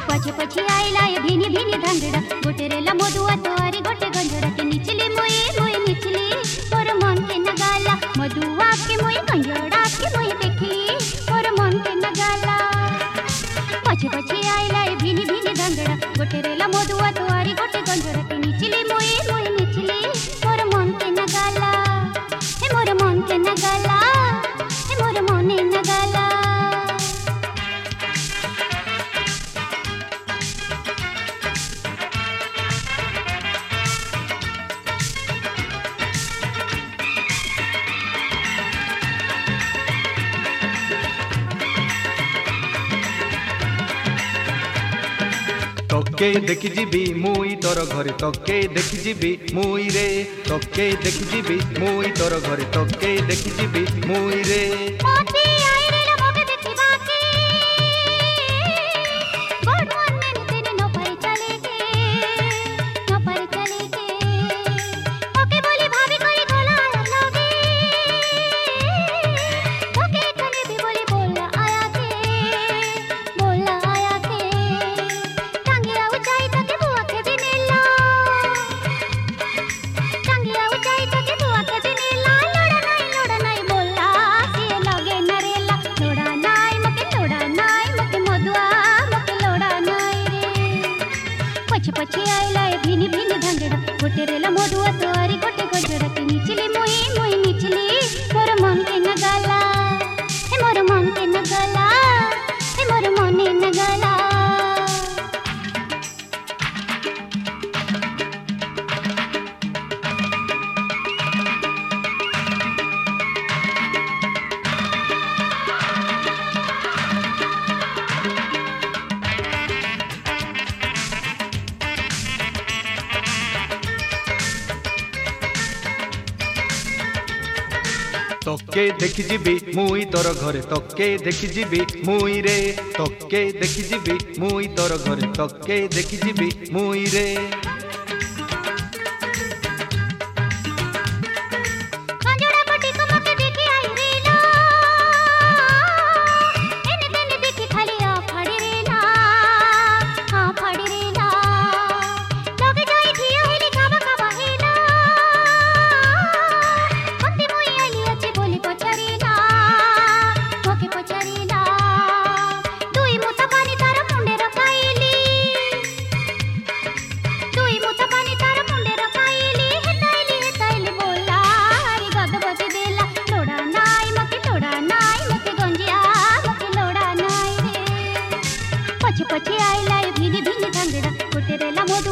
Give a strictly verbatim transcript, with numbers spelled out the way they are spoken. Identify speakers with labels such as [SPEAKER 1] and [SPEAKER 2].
[SPEAKER 1] पछे पछे आइला ये भिनी भिनी धांगड़ा गोटे रेला मधुआ तोरी गोटे गंजड़ा के निचली मुई मुई निचली मोर मन के नगाला मधुआ के मुई गंजड़ा के मुई देखली मोर मन के नगाला पछे पछे आइला ये भिनी भिनी धांगड़ा गोटे रेला मधुआ तोरी गोटे गंजड़ा के निचली मुई मुई निचली मोर मन के नगाला हे मोर मन के नगाला हे मोर मने नगाला।
[SPEAKER 2] तके देखि जीबी मुई तोर घरे तके देखि जीबी मुई रे तके देखि जीबी मुई तोर घरे तके देखि जीबी मुई रे
[SPEAKER 1] मोती आई रे लो मोके देखिबा के गोड मन में तेरे नो पर चले के नो पर चले के ओके बोली भाभी कोई गोला लोगे ओके कने भी बोली बोला आया के बोला आया के टांगिया ऊंचाई तक बुआ के दिनेला टांगिया ऊंचाई तक बुआ के दिनेला लोड़ा नहीं लोड़ा नहीं बोला सिए लगे नरेला लोड़ा नहीं मके लोड़ा नहीं मके मधुआ मके लोड़ा नहीं रे पछे पछे आइला ए भिनी भिनी धांगड़ा गोटे रेला मधुआ तोरी गोटे गजरा के निचली मुई मुई निचली मोर मन के नगाला हे मोर मन के नगाला हे मोर मने नगाला।
[SPEAKER 2] तके देखि जीबी मुई तोर घरे तके देखि जीबी मुई रे तके देखि जीबी मुई तोर घरे तके देखि जीबी मुई रे
[SPEAKER 1] गंजड़ा गोटी को मके देखी आई रेला एने तेने देखी खाली आ फाड़ी रेला हां फाड़ी रेला लगे जाई ठिया हेली काबा काबा हेला मते मुई आइली अच्छी बोली पछारीला ओके पछारीला दुई मुता पानी तारा मुंडे रखाईली दुई मुता पानी तारा मुंडे रखाईली हेताईली हेताईली बोला हरी गद बजे देला लोड़ा नाई मके लोड़ा नाई मके गंजिया मके लोड़ा नाई रे पछे पछे आइला ए भिनी भिनी धांगड़ा गोटे रेला